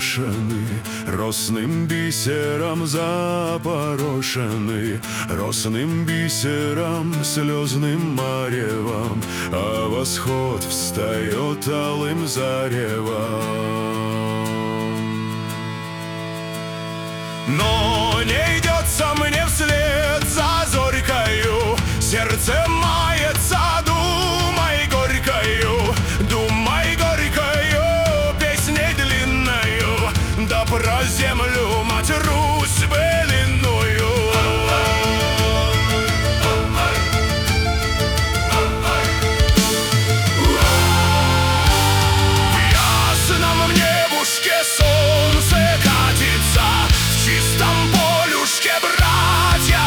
запорошены, росным бисером запорошены, росным бисером, слезным маревом, а восход встает алым заревом. Но не идется мне вслед за зорькою, сердце мается, думай горькою, песней длинною, да про землю мать Русь былинную. В ясном небушке солнце катится, в чистом полюшке братья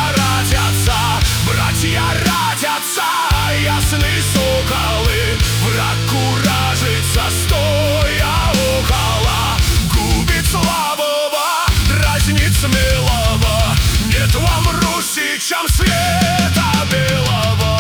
радятся, ясные соколы, враг куражится, стоя около, губит слабого, дразнит смелого, нет вам Руси, чем света белого.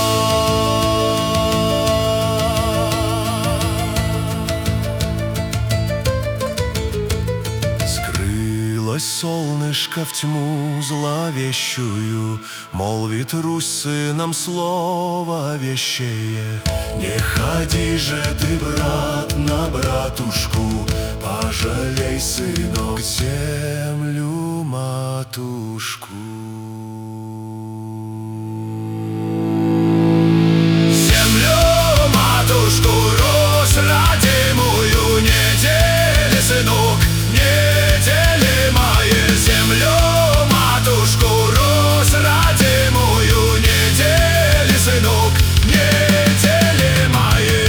Скрылось солнышко в тьму зловещую, молвит Русь сынам слово вещее: не ходи же ты, брат, на братушку, пожалей, сынок, землю матушку. Землю матушку, Русь родимую, не дели, сынок, не делимая. Землю матушку, Русь родимую, не дели, сынок, не делимая.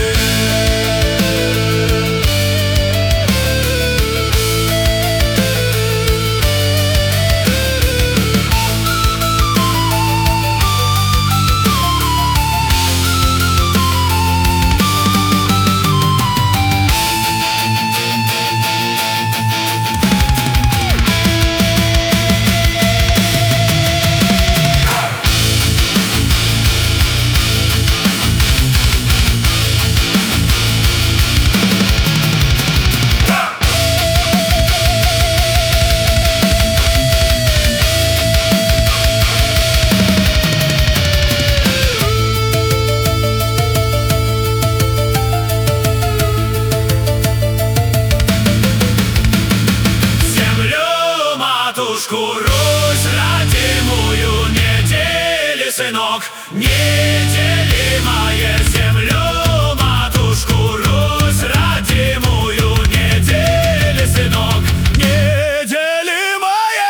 Русь родимую, не дели, сынок, неделимая. Землю матушку, Русь родимую, не дели, сынок, неделимая.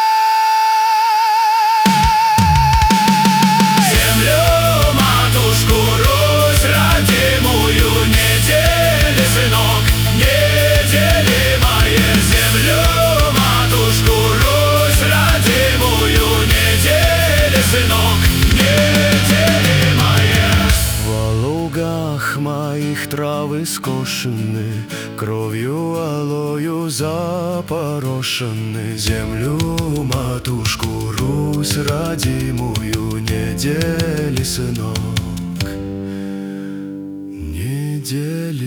Землю матушку, Русь родимую, не дели, сынок, неделимая. Землю матушку, сынок, неделимая. В лугах моих травы скошены, кровью алою запорошены. Землю матушку, Русь родимую, не дели, сынок, не дели.